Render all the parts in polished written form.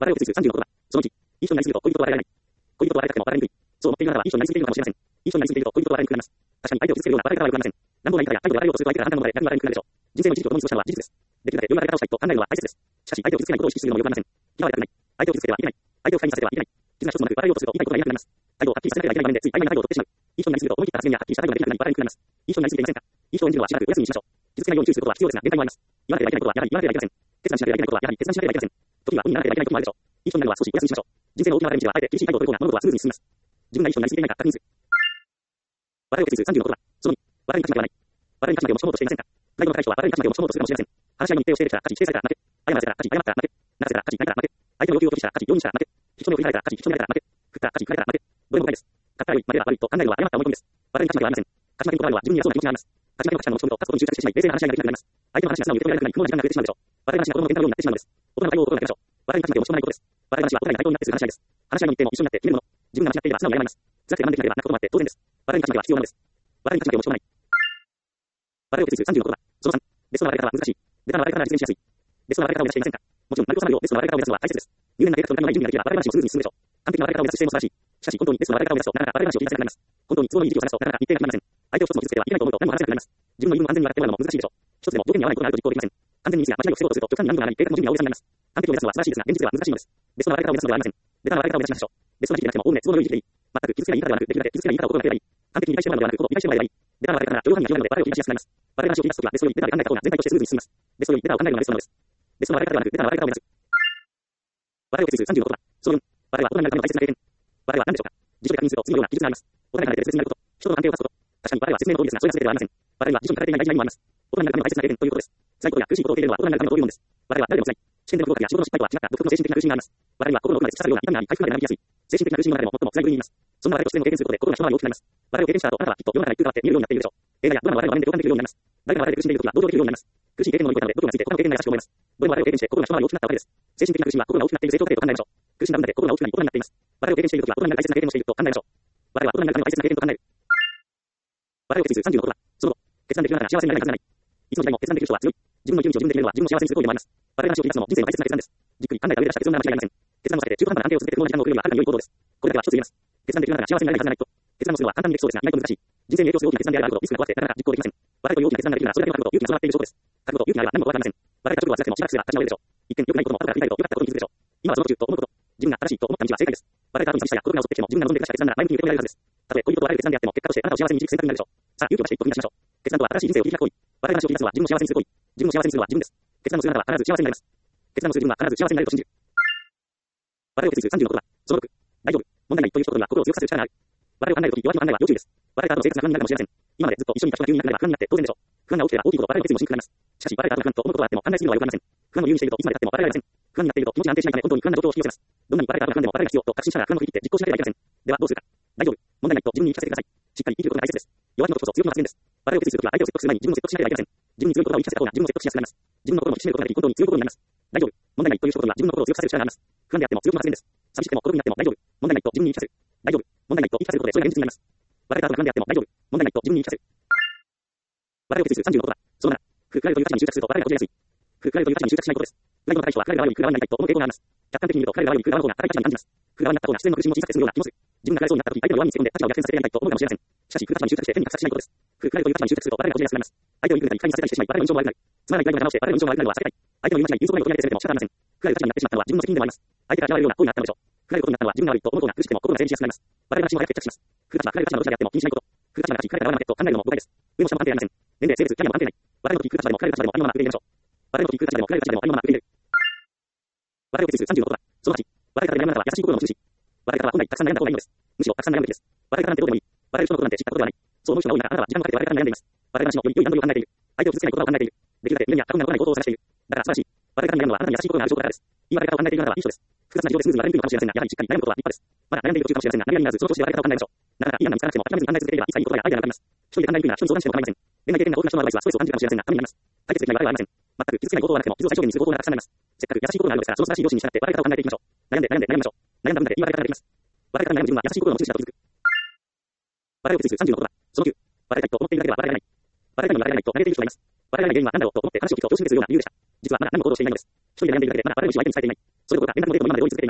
話題を移す30の言葉。その1、一緒になりすぎると恋人と笑えない。恋人と笑いたくても笑いにくい。そう思っているならば一緒になりすぎているのかもしれません。一緒になりすぎていると恋人と笑いにくくなります。確かに相手を傷つけるような笑い方は良くありません。乱暴な言い方や態度で笑いをすると相手があなたのもので逆に笑いにくくなるでしょう。人生の一時を共に過ごしたのは事実です。できるだけ良い笑い方をしたいと考えるのは大切です。しかし相手を傷つけないことを意識するのも良くありません。嫌われたくない。相手を傷つけてはいけない。相手を不快にさせてはいけない。絆一つもなく笑いをとすると痛いことが言えなくなります。態度をはっきりさせなければいけない場面でつい曖昧な態度を取ってしまう。一緒になりすぎると思い切った発言やはっきりした態度ができなくなり笑いにくくなります。一緒になりすぎていませんか。一緒を演じるのはしばらくお休みにしましょう。傷つけないように注意することは必要ですが、限界もあります。言われてはいけないことはやはり言われてはいけません。決断しなければいけないことはやはり決断しなければいけません。時には運にならなければいけないこともあるでしょう。一緒になるのは少しお休みしましょう。人生の大きな分かれ道はあえて厳しい態度を取る方が物事はスムーズに進みます。自分が一緒になりすぎていないか確認する。笑いを崩す30の言葉。その2、笑いに勝ち負けはない。笑いに勝ち負けを持ち込もうとしていませんか。プライドの高い人は笑いに勝ち負けを持ち込もうとするかもしれません。話し合いの日程をしているから勝ち、否定されたら負け。謝らせたら勝ち、謝ったら負け。ならせたら勝ち、ないから負け。相手の要求を拒否したら勝ち、容認したら負け。人の振りられたら勝ち、人にやられたら負け。振ったら勝ち、振られたら負け。どれも誤解です。勝ったら良い、負けたら悪いと考えるのは誤った思い込みです。笑いに勝ち負けはありません。勝ち負けにこだわるのは自分に偉そうな気持ちがあります。勝ち負けの価値観を持ち込むと、勝つことに執着してしまい、冷静な話し合いができなくなります。相手の話に素直に受け止められなくなり、苦悶な時間が増えてしまうでしょう。笑い話が子供の喧嘩のようになってしまうのです。大人の対応を心がけましょう。笑いに勝ち負けを持ち込まないことです。笑い話は答えが対等になってする話し合いです。話し合いの日程も一緒になって決めるもの。自分が間違っていれば素直に謝ります。辛くて我慢できなければ泣くこともあって当然です。笑いに勝ち負けは必要なのです。笑いに勝ち負けを持ち込まない。笑いを崩す30の言葉。その3、ベストな笑い方は難しい。ベタな笑い方なら実現しやすい。ベストな笑い方を目指していませんか。もちろん、丸く収まるようベストな笑い方を目指すのは大切です。入念な計画と中身のない準備ができれば笑い話をスムーズに進むでしょう。完璧な笑い方を目指す姿勢も素晴らしい。しかし、本当にベストな笑い方を目指すと、なかなか笑い話を切り出せなくなります。本当に都合のいい時期を探すと、なかなか日程が決まりません。相手を一つも傷つけてはいけないと思うと何も話せなくなります。自分の言い分を安全に笑ってもらうのも難しいでしょう。一つでも条件に合わないことがあると実行できません。完全にミスや間違いを防ごうとすると極端に難度が上がり、計画の準備が大げさになります。完璧を目指すのは素晴らしいですが、現実では難しいのです。ベストな笑い方を目指すのではありません。ベタな笑い方を目指しましょう。ベストな時期でなくても、おおむね都合の良い時期でいい。全く傷つけない言い方ではなく、できるだけ傷つけない言い方を心がければいい。完璧に理解してもらうのではなく、ことを理解してもらえばいい。ベタな笑い方なら許容範囲が広がるので、笑いを切り出しやすくなります。笑い話を切り出すときは、ベストよりベタで考えた方が全体としてスムーズに進みます。ベストよりベタを考えるのがベストなのです。ベストな笑い方ではなく、ベタな笑い方を目指す。笑いを崩す30の言葉。その4、笑いは大人になるための大切な経験。笑いは何でしょうか。辞書で確認すると次のような記述があります。お互い離れて別になること。人との関係を断つこと。確かに笑いは説明の通りですが、それが全てではありません。笑いは辞書に書かれていない大事な意味もあります。大人になるための大切な経験ということです。辛いことや苦しいことを受け入れるのは大人になるための登竜門です。笑いは誰でも辛い。試験での合格や仕事の失敗とは違った独特の精神的な苦しみがあります。笑いは心の奥まで突き刺さるような痛みがあり、回復まで長引きやすい。精神的な苦しみの中でも最も辛い部類にいます。そんな笑いとしての経験することで心が一回り大きくなります。笑いを経験した後、あなたはきっと世の中に空があって見えるようになっているでしょう。映画やドラマの笑いの場面で共感できるようになります。誰が笑いで苦しんでいるときは同情できるようになります。苦しい経験の乗り越えたので、どこがついて他の経験が優しく思います。どれも笑いを経験して心が一回り大きくなったわけです。精神的な苦しみは心が大きくなっている成長過程と考えましょう。苦しんだ分だけ心が大きくなり大人になっています。笑いを経験しているときは大人になる大切な経験をしていると考えましょう。笑いは大人になるための大切な経験と考える。笑いを崩す30の言葉。その後、決断できるなら幸せになれないはずがない。いつの時代も決断できる人は強い。自分の生き道を自分で決めるのは自分を幸せにすると思います。笑い話を切り出すのも人生の大切な決断です。じっくり考えた上で出した決断なら間違いありません。決断の先で中途半端な安定を続けて不毛な時間を送るよりははるかに良い行動です。これだけは一つ言えます。決断できるなら幸せになれないはずがないと。決断をするのは簡単にできそうですが、意外と難しい。人生に影響する大きな決断であるほどリスクが怖くてなかなか実行できません。笑いという大きな決断ができるならそれだけ分かると勇気が備わっている証拠です。覚悟と勇気があれば何も怖くありません。笑いた直後は辛くてもしばらくすれば立ち直れるでしょう。一見良くないことも後から振り返ると良かったことに気づくでしょう。今はその途中と思うこと。自分が正しいと思った道は正解です。笑いた後に寂しさや孤独が襲ってきても自分が望んで下した決断なら前向きに受け止められるはずです。たとえ恋人と笑える決断であっても結果としてあなたを幸せに導く選択になるでしょう。さあ、勇気を出して一歩踏み出しましょう。決断とは新しい人生を切り開く行為。笑い話を切り出すのは自分を幸せにする行為。自分を幸せにするのは自分です。決断をするあなたは必ず幸せになります。決断をする自分は必ず幸せになれると信じる。笑いを崩す30の言葉。その6、大丈夫、問題ないという一言には心を強くさせる力がある。笑いを考えるとき、弱気の考えは要注意です。笑いた後の生活が不安になるかもしれません。今までずっと一緒にいた人が急にいなくなれば不安になって当然でしょう。不安が起きては大きいことを笑いの決意もしにくくなります。しかし、笑いた後の不安と思うことはあっても考えすぎるのは良くありません。不安を優位にしているといつまで経っても笑いがありません。不安になっていると気持ちが安定しないため本当に不安な状況を引き寄せます。どんなに笑いた後の不安でも笑いが必要と確信したら不安を振り切って実行しなければいけません。ではどうするか。大丈夫、問題ないと自分に言い聞かせてください。しっかり生きることが大切です。弱気のことこそ強気の発言です。笑いを決意するときは相手を説得する前に自分を説得しなければいけません。自分に強い言葉を言い聞かせた方が自分を説得しやすくなります。自分の心を引き締めることができ本当に強いことになります。大丈夫、問題ないという一言には自分の心を強くさせる力があります。不安であっても強気の発言です。寂しくても孤独になっても大丈夫、問題ないと自分に言い聞かせる。大丈夫、問題ないと言い聞かせることでそれが現実になります。笑いた後不安であっても大丈夫、問題ないと自分に言い聞かせる。笑いを崩す30の言葉。その7、不プライドという価値観に執着すると笑いがこじれやすい。不プライドという価値観に執着しないことです。プライドの高い人は彼らが悪いに食らわないと思う傾向があります。客観的に見ると彼らが悪いに食らわない方が高い価値観に感じます。食らわなかった方が自然の苦しみを小さくするような気もする。自分が食らいそうになった時、相手の弱みにつけ込んで立場を逆転させてやりたいと思うかもしれません。しかし、不価値観に執着して手に格差しないことです。不プライドという価値観に執着すると笑いがこじれやすくなります。相手を憎んだり、不快にさせたりしてしまい、笑いの印象も悪くなる。つまらないプライドが直して笑いの印象も悪くなるのは避けたい。相手の言い間違い、言うつぼないことになって責めても仕方ありません。不プライド価値観になってしまったのは自分の責任でもあります。相手から嫌われるような行為があったのでしょう。不プライドことになったのは自分が悪いと思う方が苦しくても心が静止しやすくなります。笑い話も早く決着します。不価値は彼らが価値のどちらであっても気にしないこと。不価値が勝ち、彼らが悪いと考えるのも誤解です。上も下も関係ありません。年齢、性別、キャリアも関係ない。笑いの時、不価値でも彼らが価値でもありのまま受け入れましょう。笑いの時、不価値でも彼らが価値でもありのまま受け入れる。笑いを崩す30の言葉。その8、笑い方で悩むあなたは優しい心の持ち主。笑い方は本来たくさん悩んだ方がいいのです。むしろたくさん悩むべきです。笑い方なんてどうでもいい。笑える人のことなんて知ったことではない。そう思う人が多いならあなたは時間をかけて笑い方に悩んでいます。笑い話のより良い段取りを考えている。相手を傷つけない言葉を考えている。できるだけ無理や過言が残らないことを探している。だから素晴らしい。笑い方に悩むのはあなたに優しい心がある証拠だからです。いい笑い方を考えているならばいい人です。複雑な事情でスムーズに笑いにくいのかもしれませんが、やはりしっかり悩むことは立派です。まだ悩んでいる途中かもしれませんが、何々ならずその調子で笑い方を考えましょう。なかなかいい案が見つからなくても諦めずに考え続ければいつかいいことやアイデアが浮かびます。一人で考えにくいなら人に相談しても構いません。恋愛経験が豊富な人のアドバイスはストレスを感じるかもしれませんが、ためになります。解決できない笑いはありません。全く傷つけないことはなくても傷を最小限にする方法がたくさんあります。せっかく優しい心があるのですから、その素晴らしい良心に従って笑い方を考えていきましょう。悩んで悩んで悩みましょう。悩んだ分だけいい笑い方ができます。笑い方に悩む自分は優しい心の持ち主だと気づく。笑いを崩す30の言葉。その9、笑いたいと思っているだけでは笑いがない。笑いたいのに笑いがないと嘆いている人がいます。笑いがない原因は何だろうと思って話を聞くと教師にするような理由でした。実はまだ何も行動していないのです。一人で悩んでいるだけでまだ笑い主を相手に伝えていない。それどころか連絡のデータも今まで用意続け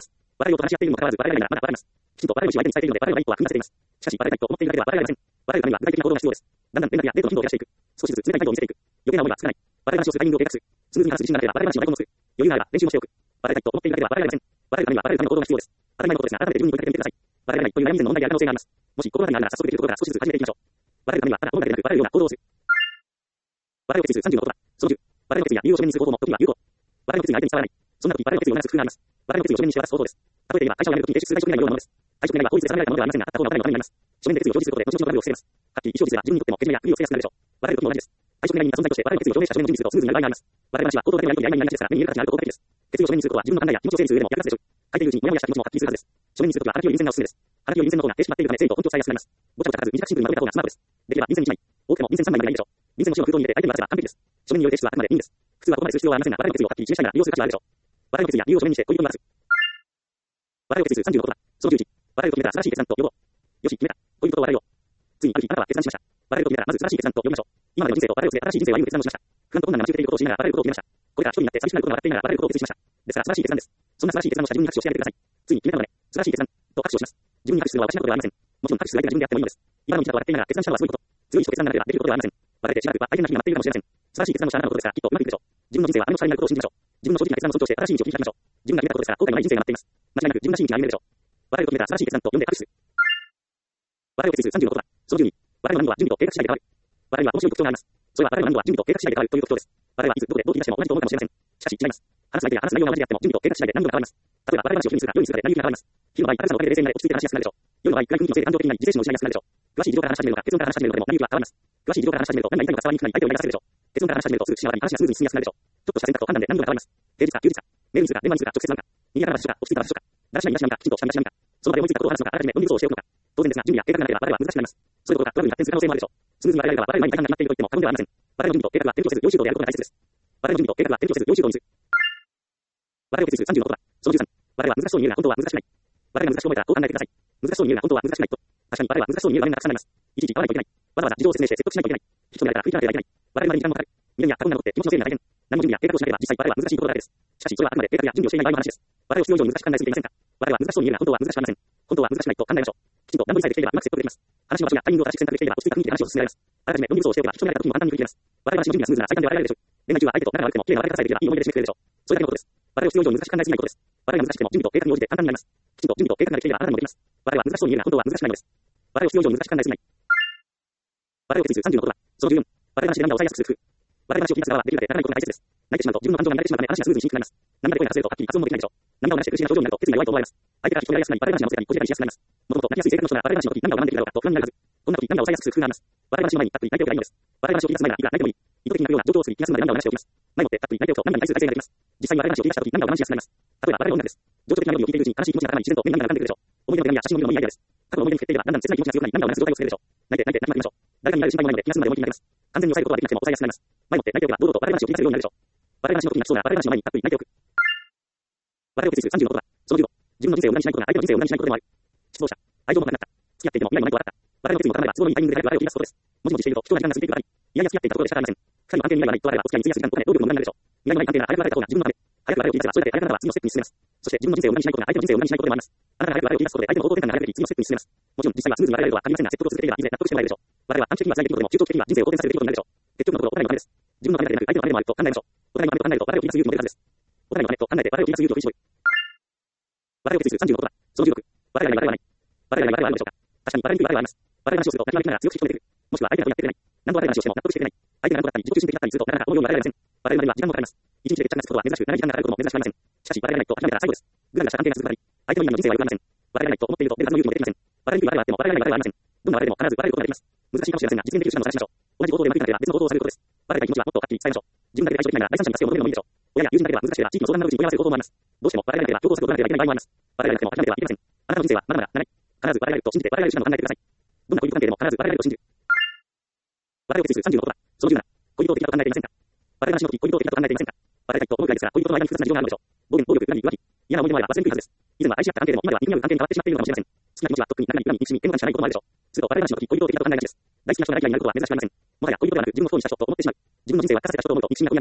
笑いを話し合っているにもかかわらず、笑えないならまだ笑います。きちんと笑いをし相手に伝えているので、笑うが一個は組み立てています。しかし、笑いたいと思っているだけでは笑えません。笑うためには具体的な行動が必要です。だんだん連絡やデートの頻度を減らしていく。少しずつ冷たい態度を見せていく。余計な思いはつかない。笑い話をするタイミングを計画する。スムーズに話す自信がなければ笑い話の台本を作る。余裕があれば練習もしておく。笑いたいと思っているだけでは笑えません。笑うためには笑うための行動が必要です。当たり前のことですが、改めて自分に問いかけてみてください。笑えないという悩み以前の問題である可能性があります。もし心当たりがあるなら早速できるところから少しずつ始めていきましょう。笑うためにはただ音楽でなく笑うような行動をする。笑いを決意する30のことだ。その10。笑いの決意や理由を書面にする方法も時には有効。笑いの決意が相手に伝わらない。そんな時、笑いの決意を促す工夫があります。笑いの決意を書面にして渡す方法です。例えて言えば、会社を辞める時に提出する在職願のようなものです。在職願は法律で定められたものではありませんが、あった方がお互いのためになります。書面で決意を表示することで、後々のトラブルを防げます。はっきり意思表示すれば自分にとってもけじめや不利を防げやすくなるでしょう。笑える時も同じです。在職願に存在として笑いの決意を表明した書面の準備するとスムーズになる場合があります。笑い話は行動だけではやりとりやいないがちですから、目に見える形になると効果的です。決意を書面にすることは自分の考えや気持ちを整理する上でも役立つでしょう。書いているうちにモヤモヤした気持ちもはっきりするはずです。書面にするときは、はがきより便箋がおすすめです。はがきより便箋の方が形式化っているため、整理と根拠を伝えやすくなります。ごちゃごちゃかず短くシンプルにまとめた方がスマートです。できれば便箋1枚。多くても便箋3枚までがいいでしょう。便箋の紙を封筒に入れて相手に渡せば完璧です。書面による提出はあくまで任意です。普通はここまでする必要はありませんが、笑いの決意をはっきり示したいなら利用する価値はあるでしょう。笑いの決意や理由を書面にして恋人に渡す。笑いを決意する30のことだ。その11。笑いを決めたら正しい決断と呼ぼう。よし、決めた。恋人と笑いを。ついにある日、あなたは決断しました。笑いを決めたらまず正しい決断と呼びましょう。今までの人生と笑いを捨て正しい人生を歩む決断をしました。不安と困難が待ち受けていることを知りながら笑えることを決めました。これから一人になって寂しくなることが笑っていながら笑えることを決意しました。ですから正しい決断です。そんな正しい決断をした自分に拍手をしてあげてください。ついに決めたので、正しい決断と拍手をします。自分に拍手するのは私のことではありません。もちろん拍手する相手が自分であってもいいのです。今の道だと笑っていながら決断したのはすごいこと。強い意志と決断がなければできることではありません。笑えてしばらくは相手の日が待っているかもしれません。正しい決断をしたあなたのことですから、きっとうまくいくでしょう。自分の人生はあれの力になることを信じましょう。自分の正直な決断を尊重して正しい道を切り開きましょう。自分が決めたことですから、後悔のない人生が待っています。間違いなく自分らしい道が歩めるでしょう。笑いを決めたら正しい決断と呼んで拍手する。笑いを決意する30のことだ。その12。笑いの難度は準備と計画次第で変わる。笑いには面白い特徴があります。それは笑いの難度は準備と計画次第で変わるという特徴です。笑いはいつどこでどう切り出しても同じと思うかもしれません。しかし違います。話す相手や話す内容が同じであっても準備と計画次第で難度が変わります。例えば笑い話を日にするか夜にするかで内容が変わります。昼の場合、高さのおかげで冷静になり落ち着いて話しやすくなるでしょう。夜の場合、暗い雰囲気のせいで感情的になり自制心を失いやすくなるでしょう。詳しい事情から話し始めるのか、結論から話し始めるのかでも内容が変わります。詳しい事情から話し始めると何が言いたいのか伝わりにくくなり相手を悩ませるでしょう。結論から話し始めるとすぐ口が話がスムーズに進みやすくなるでしょう。ちょっとした選択と判断で難度が変わります。平日か休日か、メールにするか電話にするか直接なのか、逃げながら話すか落ち着いたら話すか、だらしないなしなのかきちんとした身だしなみか、その場で思いついたことを話すのか、あらかじめ論理武装をしておくのか、当然ですが準備や計画がなければ笑いは難しくなります。そういうことがトラブルに発展する可能性もあるでしょう。スムーズに笑えるかは笑える前に大胆な決まっていると言っても過言ではありません。笑いの準備と計画は手をせず、用意周到でやることが大切です。笑いの準備と計画は手をせず、用意周到にする。笑いを決意する30のことだ。その13。笑いは難しそうに見えるが本当は難しくない。笑いが難しく思えたらこう考えてください。難しそうに見えるが本当は難しくないと。確かに笑いは難しそうに見える場面がたくさんあります。いちいち合わないといけない。わざわざ事情を説明して説得しないといけない。人になれたら食いつかなければいけない。笑いまでに時間もかかる。見るには過言なことで気持ちの整理が大変。何も準備や計画をしなければ実際笑いは難しいことだらけです。しかしそれはあくまで計画や準備をしていない場合の話です。笑いを必要以上に難しく考えすぎていませんか。笑いは難しそうに見えるが本当は難しくありません。本当は難しくないと考えましょう。きちんと段取りさえできていればうまく説得できます。話の場所やタイミングを正しく選択できていれば落ち着いた雰囲気で話を進められます。あらかじめ論理武装をしておけば人になれた時にも簡単に振り切れます。笑い話の準備がスムーズな最短で笑えるでしょう。恋愛中は相手と仲が悪くても綺麗な笑い方さえできればいい思い出で締めくれるでしょう。それだけのことです。笑いを必要以上に難しく考えすぎないことです。笑いが難しくても準備と計画に応じて簡単になります。きちんと準備と計画ができていればあなたにもできます。笑いは難しそうに見えるが本当は難しくないのです。笑いを必要以上に難しく考えすぎない。笑いを決意する30のことだ。その14。笑い話で涙を抑えやすくする工夫。笑い話を聞き出す側はできるだけ泣かないことが大切です。泣いてしまうと自分の感情が乱れてしまうため話がスムーズにしにくくなります。涙で声が出せるとはっきり発音もできないでしょう。涙を流して苦しいな症状になると決意が弱いと思われます。相手から聞き取りやすくなり笑い話が押せたりこじれたりしやすくなります。もともと泣きやすい性格の人が笑い話の時涙を我慢できるだろうかと不安になるはず。こんな時涙を抑えやすくする工夫があります。笑い話の前にたっぷり泣いておけばいいのです。笑い話を聞き出す前ならいくら泣いてもいい。意図的に泣くような状況を作り気が済むまで涙を流しておきます。前もってたっぷり泣いておくと涙に対する改善ができます。実際に笑い話を聞き出した時涙を我慢しやすくなります。例えば笑いの音楽です。情緒的なメロディを聞いているうちに悲しい気持ちが頭に自然と目に涙が浮かんでくるでしょう。思い出の手紙や写真の色もいいアイデアです。過去の思い出に触れていればだんだん切ない気持ちが強くなり涙を流す状態を作れるでしょう。泣いて泣きまくりましょう。誰かになる心配もないので気が済むまで思い切りになります。完全に抑えることはできなくても抑えやすくなります。前もって泣いておけば堂々と笑い話を繰り出せるようになるでしょう。笑い話の時に泣きそうな笑い話の前にたっぷり泣いておく。笑いを決意する30のことだ。その15。自分の人生を無駄にしないことが相手の人生を無駄にしないことでもある。失望者。愛情もなくなった。付き合っていても今にもないと笑った。笑いの決意も叶えば都合のいいタイミングで笑いを切り出すことです。もじもじしていると人が時間が過ぎていくばかり。いやいや付き合っていたところで仕方ありません。二人の関係に未来がないと笑えばお付き合いに費やす時間とかで労力の無駄になるでしょう。未来のない関係なら早く別れた方が自分のため。早く笑いを切り出せばそれだけ早くならば次のステップに進めます。そして自分の人生を無駄にしないことが相手の人生を無駄にしないことでもあります。あなたが早く笑いを切り出すことで相手の方向転換が早くなり次のステップに進めます。もちろん実際はスムーズに笑えるとは限りませんが説得を続けていればいずれ納得してもらえるでしょう。笑いは短期的には辛い出来事でも中長期的には人生を好転させる出来事になるでしょう。結局のところお互いのためです。自分のためだけでなく相手のためでもあると考えましょう。お互いのためと考えると笑いを切り出す勇気も出るはずです。お互いのためと考えて笑いを切り出す勇気を一緒に。笑いを決意する30のことだ。その16。笑いがない笑いはない。笑いがない笑いはあるでしょうか。確かに笑いにくい笑いはあります。笑い話をすると立ち回りながら強く引き込んでくる。もしくは相手がやってくれない。何度笑い話をしても納得してくれない。相手が何度だったり自己中心的だったりするとなかなか思うように笑えません。笑いまでは時間もかかります。一日で決着がつくことは珍しく長い時間がかかることも珍しくありません。しかし笑いがないと諦めたら最後です。ぐらぐらした関係が続くばかり。相手の今の人生は良くありません。笑いがないと思っていると出るはずの勇気も出てきません。笑いにくい笑いはあっても笑いがない笑いはありません。どんな笑いでも必ず笑えることができます。難しいかもしれませんが実現できる手段を探しましょう。同じ行動でうまくいかなければ別の行動をされることです。笑いたい気持ちはもっとはっきり伝えましょう。自分だけで対処できないなら第三者に助けを求めるのもいいでしょう。親や友人だけでは難しければ地域の相談窓口に問い合わせる方法もあります。どうしても笑いがなければ強行策を取らなければいけない場合もあります。笑いがなくても諦めてはいけません。あなたの人生はまだまだ長い。必ず笑えると信じて笑える手段を考えてください。どんな恋人関係でも必ず笑えると信じる。笑いを決意する30のことだ。その17。恋人的だと考えていませんか。笑い話の時恋人的だと考えていませんか。笑いたいと思うくらいですが恋人の間に複雑な事情があるのでしょう。暴言、暴力、恨み、浮気。嫌な思い出の前は忘れにくいはずです。以前は愛し合った関係でも今では憎み合う関係に変わってしまっているのかもしれません。好きな気持ちはとっくに何々、恨み、憎しみ、嫌悪感しかないこともあるでしょう。すると笑い話の時恋人的だと考えがちです。大好きな人が何々になることは珍しくありません。もはや恋人ではなく自分の不幸にした人と思ってしまう。自分の人生はかせた人と思うと憎しみが込み上げてくるのです。しかし敵だと考えるのは大げさです。害を与える存在と思うと敵対心が出てきます。語らなければいけない。傷つけなければならないと考えてしまいがちです。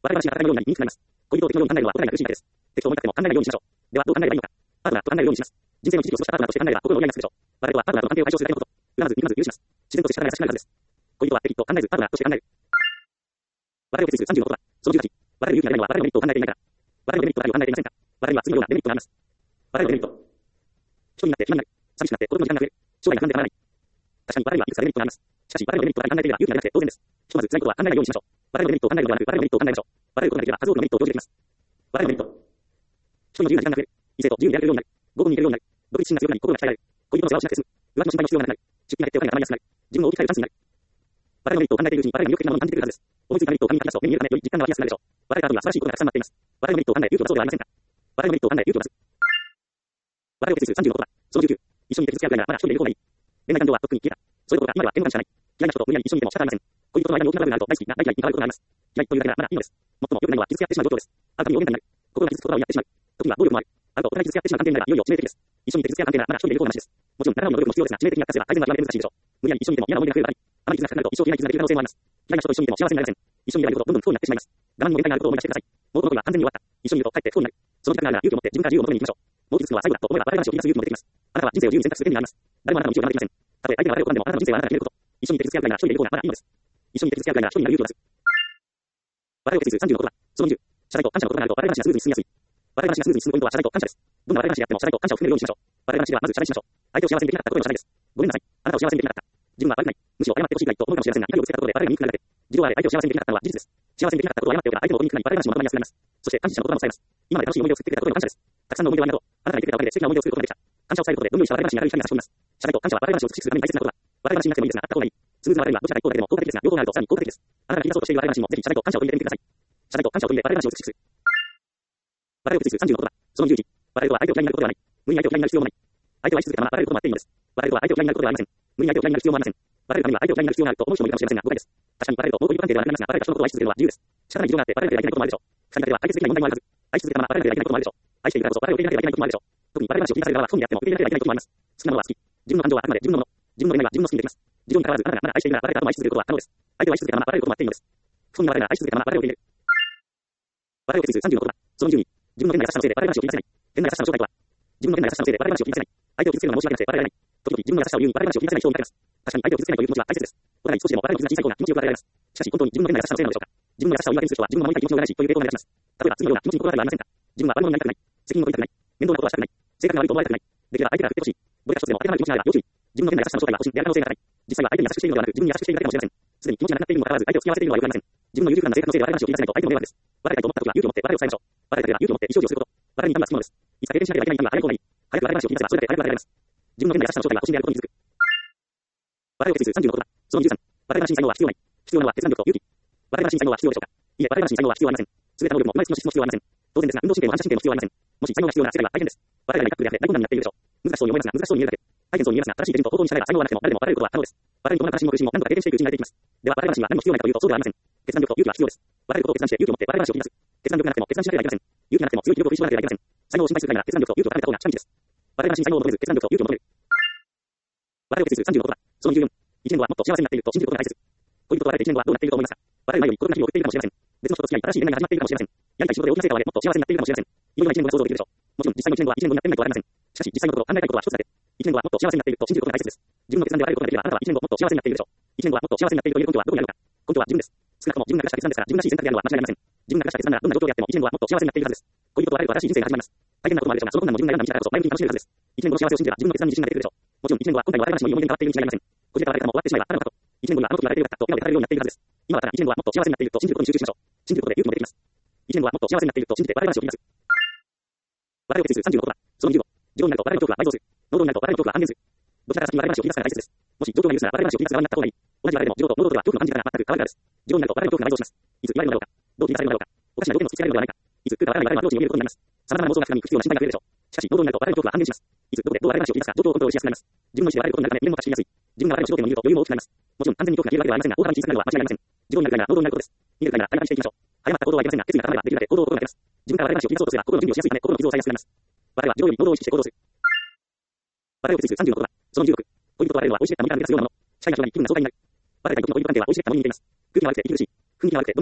笑い話が語らないようになり、人気となります。恋人的のように考えるのは答えが苦しいからです。適当もなくても考えないようにしましょう。では、どう考えればいいのか。パートナーと考えるようにします。人生の一時を過ごしたパートナーとして考えれば心の折り合いがつくでしょう。我々はパートナーと関係を解消するだけのこと。言わず、憎まず許します。自然として仕方が優しくなるはずです。恋人は敵と考えずパートナーとして考える。我々を決意する30のことは、その18。我々の勇気がないのは我々のメリットを考えていないから。我々のデメリットだけを考えていませんか。我々には次のようなデメリットがあります。我々のデメリット。一人になって暇になる。寂しくなって孤独の時間が増える。将来が不安定でならない。確かに我々にはいくつかデメリットがあります。しかし我々のデメリットばかり考えていれば勇気がなくて当然です。ひとまず辛いことは考えないようにしましょう。我々のデメリットを考えるのではなく我々のメリットを考えましょう。我々のことができれば数多くのメリットを享受できます。我々のメリット。一人の自由な時間が増える。異性と自由にやれるようになる。午後に行けるようになる。独立心が強くなり心が鍛えられる。恋人の世話をしなくて済む。浮気の心配も必要がなくなる。出費が減ってお金が貯まりやすくなる。自分を大きくされるチャンスになる。我々のメリットを考えているうちに我々が魅力的なものに感じてくるはずです。思いついたメリットを紙に書き出すと目に見えるためより実感が湧きやすくなるでしょう。我々が後には素晴らしいことがたくさん待っています。我々のメリットを考え勇気を出そうではありませんか。我々のメリットを考え勇気を出す。我々を決意する30のことは、その19。一緒にいて付き合うぐらいならまだ一人でいる方がいい。恋愛感情はとっくに消えた。それどころか今では嫌悪感しかない。嫌いな人と無理やり一緒にいても仕方ありません。恋人の間に大きな部分があると大好きな大嫌いに変わることがあります。嫌いというだけならまだいいのです。最も良くないのは傷つけ合ってしまう状況です。あるたびに大喧嘩になる。心が傷つく言葉を言い合ってしまう。時には暴力もある。あるとお互い傷つけ合ってしまう関係になればいよいよ致命的です。一緒にいて傷つけ合う関係ならまだ一人でいる方がマシです。もちろん仲直りの努力も必要ですが、致命的に悪化すれば改善は極めて難しいでしょう。無理やり一緒にいても嫌な思い出が増えるばかり。あまり傷が深くなると一生消えない傷ができる可能性もあります。嫌いな人と一緒にいても幸せになれません。一緒にいればいるほどどんどん不幸になってしまいます。我慢にも限界があることを思い出してください。もうこの恋は完全に終わった。一緒にいるとかえって不幸になる。その時間があるなら勇気を持って自分から自由を求めに行きましょう。もう傷つくのは最後だと思えば笑い話を切り出す勇気も出てきます。あなたは人生を自由に選択する権利があります。誰もあなたの道を邪魔できません。たとえ相手が誰を好んでもあなたの人生はあなたが決めること。一緒にいて傷つけ合うぐらいなら一人でいる方がまだいいのです。一緒にいて傷つけ合うぐらいなら一人になる勇気を出す。我々を決意する30のことは、その20。謝罪と感謝のことがあると笑い話がスムーズに進みやすい。笑い話がスムーズに進むポイントは謝罪と感謝です。どんな笑い話であっても謝罪と感謝を含めるようにしましょう。笑い話ではまず謝罪しましょう。相手を幸せにできなかったことへの謝罪です。ごめんなさい。あなたを幸せにできなかった。自分は悪くない。むしろ謝ってほしいくらいと思うかもしれませんが、怒りをぶつけたことで我々が憎くなるだけ。自動あれ相手を幸せにできなかったのは事実です。幸せにできなかったことを謝っておけば相手も怒りにくくなり笑い話もまとまりやすくなります。そして感謝の言葉も伝えます。今まで楽しい思い出を作ってくれたことへの感謝です。たくさんの思い出をありがとう。あなたがいてくれたおかげで素敵な思い出を作ることができた。感謝を伝えることでどんよりした笑い話になる光が差し込みます。謝罪と感謝は笑い話を美しくするために大切なことだ。笑い話になくてもいいですが、あった方がいい。スムーズな笑いはどちらか一方だけでも効果的ですが、両方があるとさらに効果的です。あなたが切り出そうとしている笑い話にもぜひ謝罪と感謝を取り入れてみてください。謝罪と感謝を取り入れ笑い話を美しくする。笑いを決意する30のことだ。その11。笑いとは相手を嫌いになることではない。無理に相手を嫌いになる必要もない。相手を愛し続けたまま笑えることもあっていいのです。笑いとは相手を嫌いになることではありません。無理に相手を嫌いになる必要もありません。笑えるためには相手を嫌いになる必要があると思う人もいるかもしれませんが、誤解です。確かに笑えるともう恋人関係ではなくなりますが、笑えた人のことを愛し続けるのは自由です。仕方ない事情があって笑えなければいけないこともあるでしょう。二人だけでは解決できない問題もあるはず。愛し続けたまま笑えなければいけないこともあるでしょう。愛しているからこそ笑いを受け入れなければいけないこともあるでしょう。特に笑い話を聞いたれる側は不本意であっても受け入れなければいけないこともあります。好きなものは好き。自分の感情はあくまで自分のもの。自分の願いは自分の好きにできます。事情に関わらずあなたがまだ愛しているなら笑えた後も愛し続けることは可能です。相手を愛し続けたまま笑えることもあっていいのです。不本意な笑いなら愛し続けたまま笑いを受け入れる。笑いを決意する30のことだ。その20に、自分の変な優しさのせいで笑い話を切り出せない。変な優しさの正体とは、自分の変な優しさのせいで笑い話を切り出せない。相手を傷つけるのは申し訳なくて笑えない。時々自分の優しさを理由に笑い話を切り出せない人を見かけます。確かに相手を傷つけないという気持ちは大切です。お互い少しでも笑いの傷が小さい方が気持ちよく笑えます。しかし本当に自分の変な優しさのせいなのでしょうか。自分の優しさを言い訳にする人は自分の守りたい気持ちの裏返しという傾向が目立ちます。例えば次のような気持ちに心当たりはありませんか。自分は悪者になりたくない。責任を取りたくない。面倒なことはしたくない。性格が悪いと思われたくない。できれば相手が振ってほしい。どれか一つでも当てはまる気持ちがあれば要注意。自分の変な優しさの正体は個人である可能性が高い。実際は相手に優しくしているのではなく自分に優しくしているだけかもしれません。すでに気持ちがなくなっているにもかかわらず相手を付き合わせているのはよくありません。自分の優柔不断な性格のせいで笑い話を切り出せないと相手の迷惑です。笑いたいと思った時は勇気を持って笑いを伝えましょう。笑いたければ勇気を持って意思を表示すること。笑いに痛みはつきものです。いつか経験しなければいけない痛みは早い方がいい。早く笑い話を切り出せばそれだけ早く笑えます。自分の変な優しさの正体は個人であることに気づく。笑いを決意する30のことだ。その13。笑い話に才能は必要ない。必要なのは決断力と勇気。笑い話に才能は必要でしょうか。いえ、笑い話に才能は必要ありません。優れた能力も今一つの質も必要ありません。当然ですが、運動神経も反射神経も必要ありません。もし才能が必要なら世界は大変です。笑いがにかくであふれ大混乱になっているでしょう。難しそうに思いますが難しそうに見えるだけ。大変そうに見えますが正しい手順と方法に従えば才能はなくても誰でも笑えることは可能です。笑いに伴う悲しみも苦しみも何度か経験していくうちに慣れていきます。では笑い話には何も必要ないかというとそうではありません。決断力と勇気は必要です。笑えることを決断して勇気を持って笑い話を切り出す。決断力がなくても決断しなければいけません。勇気がなくても強い気力を振り絞らなければいけません。才能を心配するくらいなら決断力と勇気を高めた方が近道です。笑い話に才能を求めず決断力と勇気を求める。笑いを決意する30のことだ。その14。1年後はもっと幸せになっていると信じることが大切。恋人と別れて1年後はどうなっていると思いますか。別れる前より孤独な日々を送っているかもしれません。別の人と付き合い新しい恋愛が始まっているかもしれません。やりたい仕事で大きな成果を上げもっと幸せになっているかもしれません。いろいろな1年後が想像できるでしょう。もちろん実際の1年後は1年後になっていないとはありません。しかし実際のことを考えたいことは一つだけ。1年後はもっと幸せになっていると信じることが大切です。自分の決断で笑えることができればあなたは1年後もっと幸せになっているでしょう。1年後はもっと幸せになっているという根拠はどこにあるのか。根拠は自分です。少なくとも自分が下した決断ですから自分らしい選択であるのは間違いありません。自分が下した決断ならどんな状況であっても1年後はもっと幸せになっているはずです。恋人と別れると新しい人生が始まります。大変なこともあるでしょうがその困難も自分が選んだ道だからこそ前向きに楽しめるはずです。1年後の幸せを信じれば自分の決断に自信が出てくるでしょう。もちろん1年後は今回の笑い話もいい思い出に変わっているに違いありません。こじれた別れ方も終わってしまえばあなたと。1年後にはあの時笑えてよかったと笑顔で語れるようになっているはずです。今だったら1年後はもっと幸せになっていると信じることに集中しましょう。信じることで勇気も出てきます。1年後はもっと幸せになっていると信じて笑い話を切り出す。笑いを決意する30のことだ。その25。自動になると笑いの恐怖は倍増する。能動になると笑いの恐怖は半減する。どちらか先に笑い話を切り出すから大切です。もし状況が許すなら笑い話を切り出す側になった方がいい。同じ笑いでも自動と能動とでは恐怖の感じ方が全く変わるからです。自動になると笑いの恐怖が倍増します。いつ言われるのだろうか。どう切り出されるのだろうか。おかしな要件を突きつけられるのではないか。いつ来るかわからない笑いのアプローチに見えることになります。様々な妄想が膨らみ不必要な心配が増えるでしょう。しかし能動になると笑いの恐怖は半減します。いつどこでどう笑い話を切り出すか状況をコントロールしやすくなります。自分の意思で笑えることになるため無限も化しやすい。自分が笑いの主導権を握ると余裕も大きくなります。もちろん完全に恐怖が消えるわけではありませんが大幅に小さくなるのは間違いありません。自動になるぐらいなら能動になることです。逃げるぐらいなら体感していきましょう。早まった行動はいけませんが決意が固まればできるだけ行動を心がけます。自分から笑い話を切り出そうとすれば心の準備をしやすいため心の傷を抑えやすくなります。我々は自動より能動を意識して行動する。笑いを決意する30のことだ。その16。恋人と笑えるのは美味しいかもみから出すようなもの。シャイな人がに気分が爽快になる。笑いたい時の恋人関係は美味しいかもに似ています。空気が悪くて息苦しい。雰囲気が悪くてどんよりしている。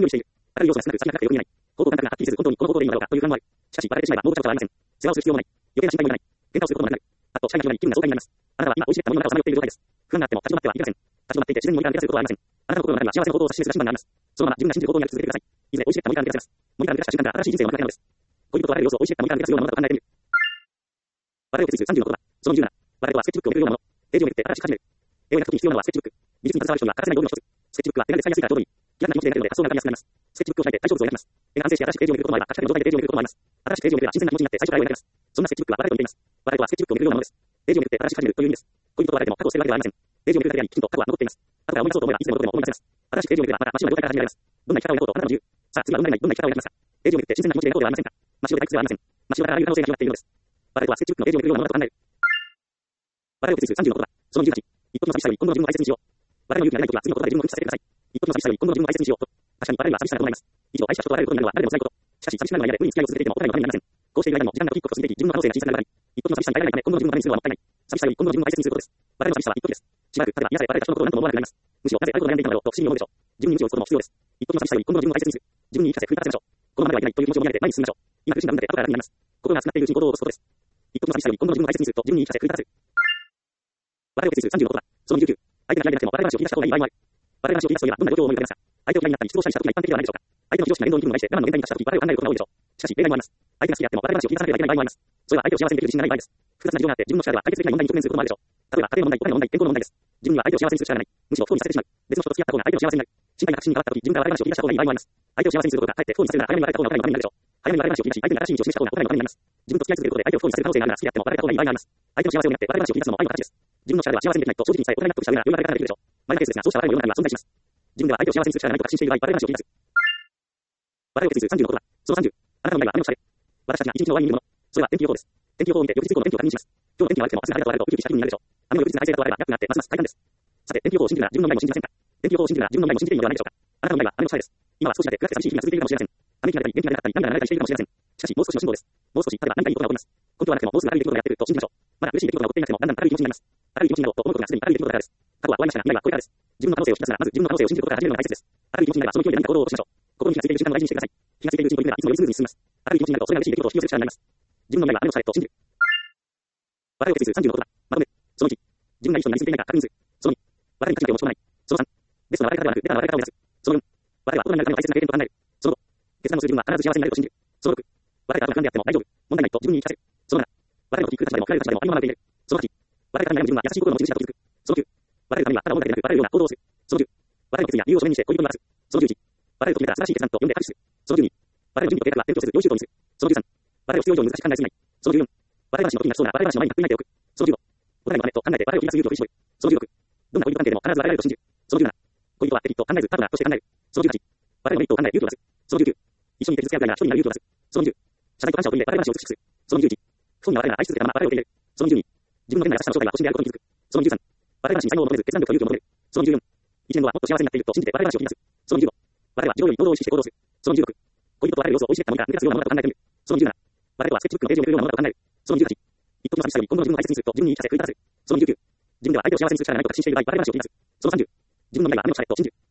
あらゆる要素が少なく、先が高くてよく見えない。方向感覚がはっきりせず、本当にこの方向でいいのだろうか、という不安もある。しかし、バレてしまえば、もうごちゃごちゃはありません。世話をする必要もない。余計な心配もいらない。喧嘩をすることもなくなる。あと、視界が広がり、気分が爽快になります。あなたは今、美味しいものの中をさまよっている状態です。不安があっても、立ち止まってはいけません。立ち止まっていて、自然にモニターを照らすことはありません。あなたの心の中には幸せの方向を指し示す羅針盤があります。そのまま、自分が信じる方向に歩き続けてください。いずれ、美味しいモニターを照らせます。モニターを照らした瞬間が新しい人生を幕開けたのです。恋人とあらゆる要素を美味しいモニターを照らすようなものだと考えてみる。バレエを手続30の言葉。その17。バレエとはスケッチブックをめくるようなもの。ページをめくって新しく始める。絵を描くときに必要なのはスケッチブック。美術に携わる人には欠かせない道具の一つ。スケッチブックは手がで使いやすいからちょうどいい。気楽な気持ちで描くので発想が浮かびやすくなります。スケッチブックを開いて対象物を描きます。絵が完成して新しくページをめくることもあれば、書き方の状態でページをめくることもあります。新しくページをめくれば新鮮な気持ちになって最初から絵を描きます。そんなスケッチブックはバレエと似ています。バレエとはスケッチブックをめくるようなものです。ページをめくって新しく始めるという意味です。恋人と別れても過去を捨てるわけではありません。ページをめくるだけにきちんと過去は残っています。後から思い出そうと思えばいつでもどこでも思い出せます。新しいページをめくればまた真っ白な状態から始められます。どんな生き方を描こうとあなたの自由。さあ次はどんな生き方を描きますか。ページをめくって新鮮な気持ちで描こうではありませんか。真っ白で退屈ではありません。真っ白からあらゆる可能性が広がっているのです。バレエとはスケッチブックのページをめくるようなものだと考える。バレエを手続30の言葉。その18。一刻の寂しさより今後の自分を大切にしよう。バレエの勇気がないときは次の言葉で自分を奮起させてください。一刻の寂しさより今後の自分を大切にしよう。確かにバレエは寂しさが伴います。以上、愛した人と別れることになるのは誰でも辛いこと。しかし寂しくなるのは嫌で無理に付き合いを続けていても答えのためになりません。こうしている間にも時間が時々過ぎていき、自分の可能性が小さくなるばかり。一刻の寂しさに耐えられないため、今後の自分のためにするのはもったいない。寂しさより今後の自分を大切にすることです。バレエの寂しさは一時です。しばらく経てば癒されバレエた人の心を何とも思わなくなります。むしろなぜあること悩んでいたのだろうと不思議に思うでしょう。自分に無知を打つことも必要です。一刻の寂しさより今後の自分を大切にする。自分に言い聞かせ、奮い立たせましょう。このままではいけないという気持ちを見上げて前に進みましょう。今苦しんだ分だけ後から楽になります。心が熱くなっているうちに行動を起こすことです。一刻の寂しさより今後の自分を大切にすると自分に言い聞かせ、奮い立たせる。バレエを手続30の言葉。その29。相手が嫌いでなくてもバレエ話を切り出した方がいい場合もある。バレエ話を切り出すといえばどんな状況を思い浮かべますか。相手を嫌いになったり失望したりした時が一般的ではないでしょうか。相手の非常識な言動に気分を害して我慢の限界に達した時バレエを考えることが多いでしょう。しかし例外もあります。相手が好きであってもバレエ話を切り出さなければいけない場合もあります。それは相手を幸せにできる自信がない場合です。複雑な事情があって自分の力では解決できない問題に直面することもあるでしょう。例えば家庭の問題、お金の問題、健康の問題です。自分には相手を幸せにする力がない。むしろ不幸にさせてしまう。別の人と付き合った方が相手の幸せになる。心配が確信に変わった時、自分からバレエ話を切り出した方がいい場合もあります。相手を幸せにすることがかえって不幸にさせるなら早めに別れた方がお金のためになるでしょう。早めにバレエ話を切り出し相手に新しい道を示した方がお金のためになります。自分と付き合い続けることで相手を不幸にさせる可能性があるなら好きであっても別れた方がいい場合があります。相手の幸せを願ってバレエ話を切り出すのも愛の形です。自分の力では幸せにできないと正直にさえ大人に納得した上なら世の中からできるでしょう。前だけですがそうしたバレエも世の中には存在します。自分では相手を幸せにする力がないと確信している場合、バレエ話を切り出す。バレエを手続30の言葉。その30。あなたの願いは雨の下で。私たちが一日の終わりに見るもの。それは天気予報です。天気予報を見て翌日以降の天気を確認します。今日の天気が悪くても明日が晴れるとウキウキした気分になるでしょう。雨の翌日が快晴だとあれば厄があってますます快感です。さて、天気予報を信じるなら自分の願いも信じませんか。天気予報を信じるなら自分の願いも信じているのではないでしょうか。あなたの願いは雨の下でです。今は少しだけ暗くて寂しい日々が続いているかもしれません。雨になれたり元気がなかったり涙が流れたりしているかもしれません。しかしもう少しの辛抱です。もう少し経てば何かいいことが起こります。根拠はなくてももうすぐ明るい出来事がやってくると信じましょう。まだ嬉しい出来事が起こっていなくてもだんだん明るい気持ちになります。明るい気持ちになろうと思うことがすでに明るい出来事だからです。過去は終わりましたが未来はこれからです。自分の可能性を引き出すならまず自分の可能性を信じることから始めるのが大切です。明るい気持ちになればその勢いで何か行動を起こしましょう。心に気がついている瞬間を大事にしてください。気がついているうちに取り組めばいつもよりスムーズに進みます。明るい気持ちになるとそれが嬉しい出来事を引き寄せる力になります。自分の願いは雨の下でと信じる。バレエを手続30の言葉。まとめ。その1。自分がいい人になりすぎていないか確認する。その2。バレエに勝ち負けを持ち込まない。その3。ベストな別れ方ではなくベタな別れ方を目指す。その4。バレエは大人になるための大切な経験と考える。その5。決断をする自分は必ず幸せになると信じる。その6。バレエが後が何であっても大丈夫。問題ないと自分に言い聞かせる。その7。バレエの時空立場でも暗い立場でもありのままでいれる。その8。バレエが悩む自分は優しい心の持ち主だと気づく。その9。バレエのためにはただ音楽でなくバレるような行動をする。その10。バレエの決意や理由を書面にして恋人に渡す。その11。バレエと決めたら素晴らしい決断と呼んで拍手する。その12。バレエの準備と計画は勉強せず良いシュートにする。その13。バレエを必要以上に難しく考えすぎない。その14。バレエ話の時になりそうなバレエ話の前に隠いないでおく。その15。答えのためと考えてバレエを切り出す勇気を振り絞る。その16。どんな恋人関係でも必ず別れると信じる。その17。恋人は敵と考えずパートナーとして考える。その18。バレエのメリットを考え勇気を出す。その19。一緒に手術やぐらいな人になる勇気を出す。その20。謝罪と感謝を組んでバレエ話を美しくする。その21。不本意なバレエが愛し続けたままバレエを受け入れる。その22。自分の変な優しさの正体が星にあることに気づく。その23。バレエ話に才能を求めず決断力と勇気を求める。その24。一年後はもっと幸せになっていると信じてバレエ話を切り出す。その25。バレエは自分より行動を意識して行動する。その16。恋人とバレエ要素を美味しいってものが抜け出すようなものだと考えてみる。その17。バレエはスケッチブックのページをめくるようなものだと考える。その18。一刻の寂しさより今後の自分を大切にすると自分に言い聞かせ奮い立たせる。その19。自分では相手を幸せにする力がないと確信している場合、バレエ話を切り出す。その30。自分の願いは雨の下でと信じる。